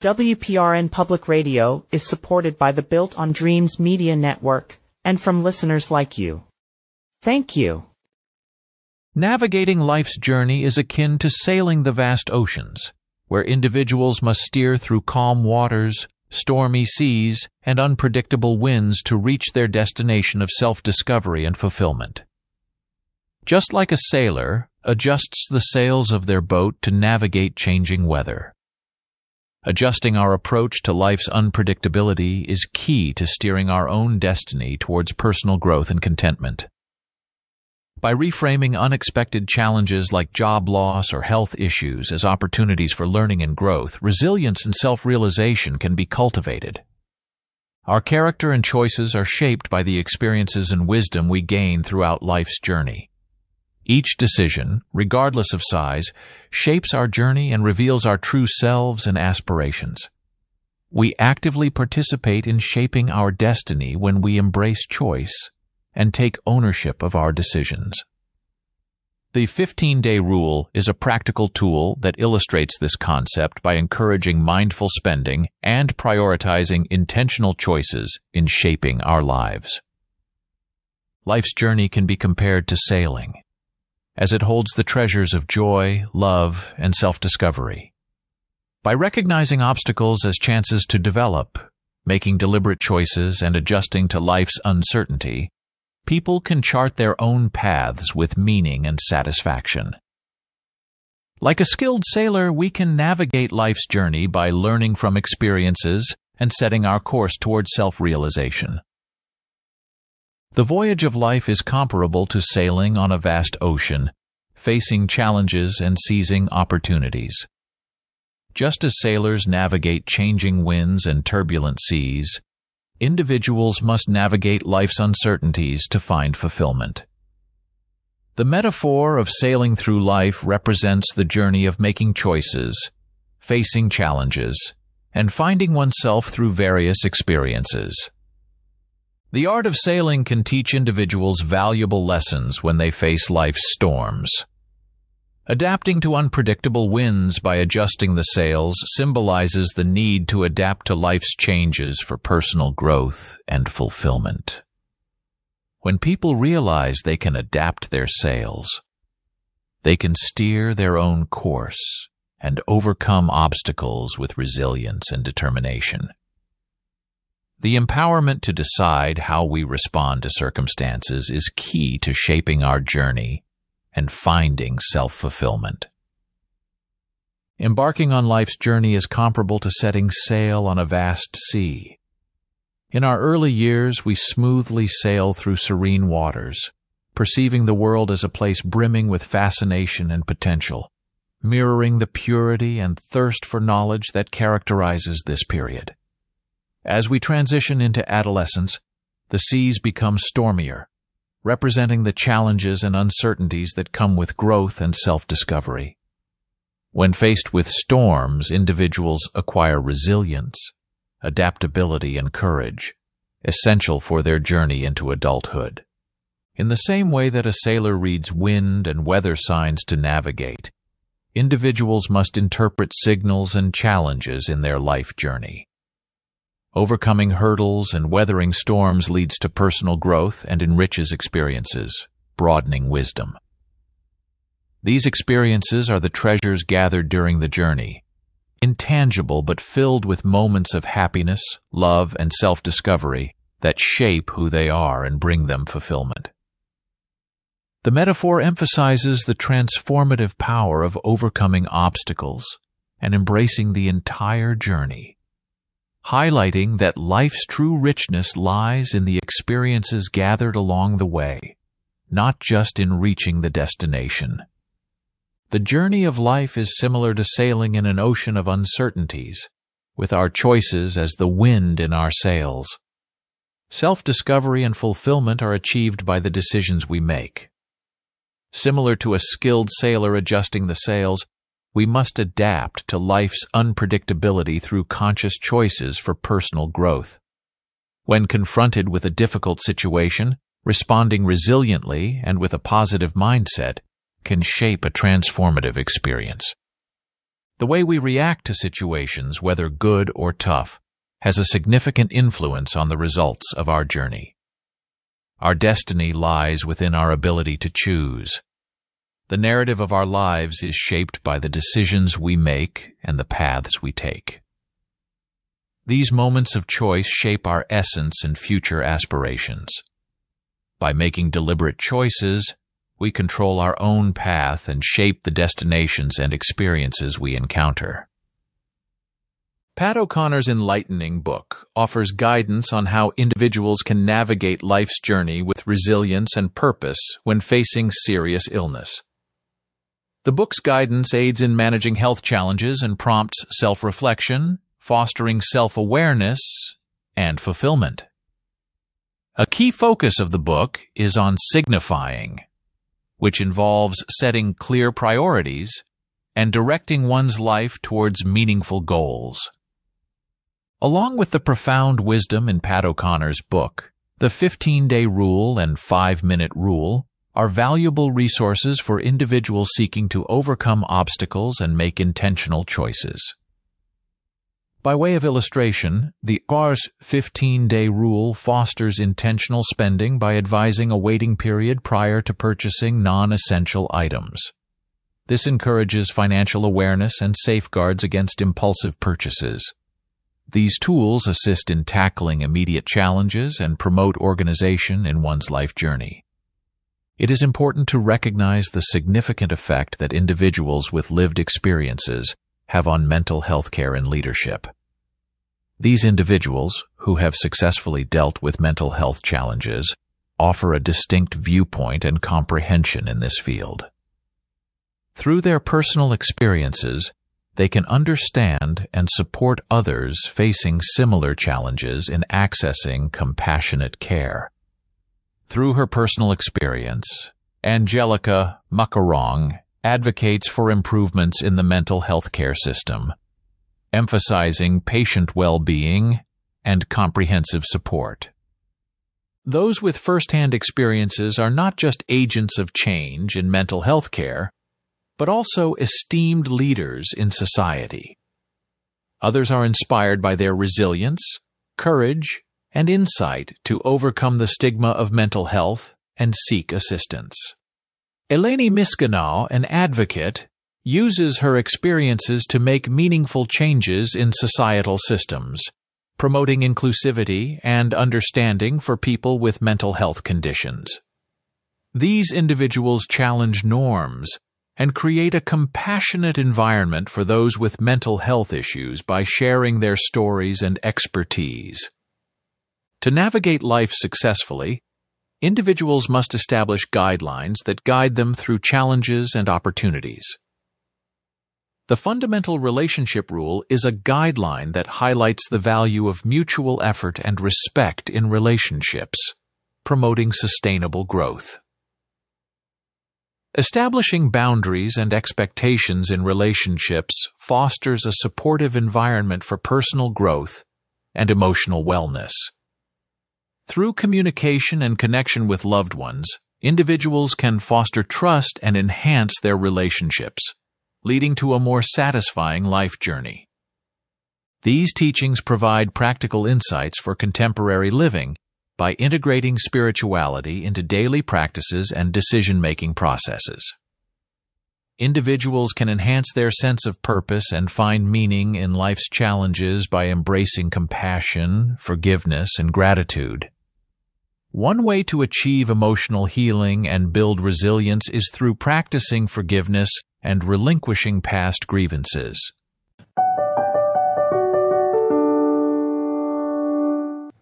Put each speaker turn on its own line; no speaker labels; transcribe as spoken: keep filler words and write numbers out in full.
W P R N Public Radio is supported by the Built on Dreams Media Network and from listeners like you. Thank you.
Navigating life's journey is akin to sailing the vast oceans, where individuals must steer through calm waters, stormy seas, and unpredictable winds to reach their destination of self-discovery and fulfillment. Just like a sailor adjusts the sails of their boat to navigate changing weather. Adjusting our approach to life's unpredictability is key to steering our own destiny towards personal growth and contentment. By reframing unexpected challenges like job loss or health issues as opportunities for learning and growth, resilience and self-realization can be cultivated. Our character and choices are shaped by the experiences and wisdom we gain throughout life's journey. Each decision, regardless of size, shapes our journey and reveals our true selves and aspirations. We actively participate in shaping our destiny when we embrace choice and take ownership of our decisions. The fifteen-day rule is a practical tool that illustrates this concept by encouraging mindful spending and prioritizing intentional choices in shaping our lives. Life's journey can be compared to sailing, as it holds the treasures of joy, love, and self-discovery. By recognizing obstacles as chances to develop, making deliberate choices, and adjusting to life's uncertainty, people can chart their own paths with meaning and satisfaction. Like a skilled sailor, we can navigate life's journey by learning from experiences and setting our course towards self-realization. The voyage of life is comparable to sailing on a vast ocean, facing challenges and seizing opportunities. Just as sailors navigate changing winds and turbulent seas, individuals must navigate life's uncertainties to find fulfillment. The metaphor of sailing through life represents the journey of making choices, facing challenges, and finding oneself through various experiences. The art of sailing can teach individuals valuable lessons when they face life's storms. Adapting to unpredictable winds by adjusting the sails symbolizes the need to adapt to life's changes for personal growth and fulfillment. When people realize they can adapt their sails, they can steer their own course and overcome obstacles with resilience and determination. The empowerment to decide how we respond to circumstances is key to shaping our journey and finding self-fulfillment. Embarking on life's journey is comparable to setting sail on a vast sea. In our early years, we smoothly sail through serene waters, perceiving the world as a place brimming with fascination and potential, mirroring the purity and thirst for knowledge that characterizes this period. As we transition into adolescence, the seas become stormier, representing the challenges and uncertainties that come with growth and self-discovery. When faced with storms, individuals acquire resilience, adaptability, and courage, essential for their journey into adulthood. In the same way that a sailor reads wind and weather signs to navigate, individuals must interpret signals and challenges in their life journey. Overcoming hurdles and weathering storms leads to personal growth and enriches experiences, broadening wisdom. These experiences are the treasures gathered during the journey, intangible but filled with moments of happiness, love, and self-discovery that shape who they are and bring them fulfillment. The metaphor emphasizes the transformative power of overcoming obstacles and embracing the entire journey, highlighting that life's true richness lies in the experiences gathered along the way, not just in reaching the destination. The journey of life is similar to sailing in an ocean of uncertainties, with our choices as the wind in our sails. Self-discovery and fulfillment are achieved by the decisions we make. Similar to a skilled sailor adjusting the sails, we must adapt to life's unpredictability through conscious choices for personal growth. When confronted with a difficult situation, responding resiliently and with a positive mindset can shape a transformative experience. The way we react to situations, whether good or tough, has a significant influence on the results of our journey. Our destiny lies within our ability to choose. The narrative of our lives is shaped by the decisions we make and the paths we take. These moments of choice shape our essence and future aspirations. By making deliberate choices, we control our own path and shape the destinations and experiences we encounter. Pat O'Connor's enlightening book offers guidance on how individuals can navigate life's journey with resilience and purpose when facing serious illness. The book's guidance aids in managing health challenges and prompts self-reflection, fostering self-awareness, and fulfillment. A key focus of the book is on signifying, which involves setting clear priorities and directing one's life towards meaningful goals. Along with the profound wisdom in Pat O'Connor's book, the fifteen-day rule and five-minute rule are valuable resources for individuals seeking to overcome obstacles and make intentional choices. By way of illustration, the O R's fifteen-day rule fosters intentional spending by advising a waiting period prior to purchasing non-essential items. This encourages financial awareness and safeguards against impulsive purchases. These tools assist in tackling immediate challenges and promote organization in one's life journey. It is important to recognize the significant effect that individuals with lived experiences have on mental health care and leadership. These individuals, who have successfully dealt with mental health challenges, offer a distinct viewpoint and comprehension in this field. Through their personal experiences, they can understand and support others facing similar challenges in accessing compassionate care. Through her personal experience, Angelica Mukarong advocates for improvements in the mental health care system, emphasizing patient well-being and comprehensive support. Those with first-hand experiences are not just agents of change in mental health care, but also esteemed leaders in society. Others are inspired by their resilience, courage, and insight to overcome the stigma of mental health and seek assistance. Eleni Miskanau, an advocate, uses her experiences to make meaningful changes in societal systems, promoting inclusivity and understanding for people with mental health conditions. These individuals challenge norms and create a compassionate environment for those with mental health issues by sharing their stories and expertise. To navigate life successfully, individuals must establish guidelines that guide them through challenges and opportunities. The fundamental relationship rule is a guideline that highlights the value of mutual effort and respect in relationships, promoting sustainable growth. Establishing boundaries and expectations in relationships fosters a supportive environment for personal growth and emotional wellness. Through communication and connection with loved ones, individuals can foster trust and enhance their relationships, leading to a more satisfying life journey. These teachings provide practical insights for contemporary living by integrating spirituality into daily practices and decision-making processes. Individuals can enhance their sense of purpose and find meaning in life's challenges by embracing compassion, forgiveness, and gratitude. One way to achieve emotional healing and build resilience is through practicing forgiveness and relinquishing past grievances.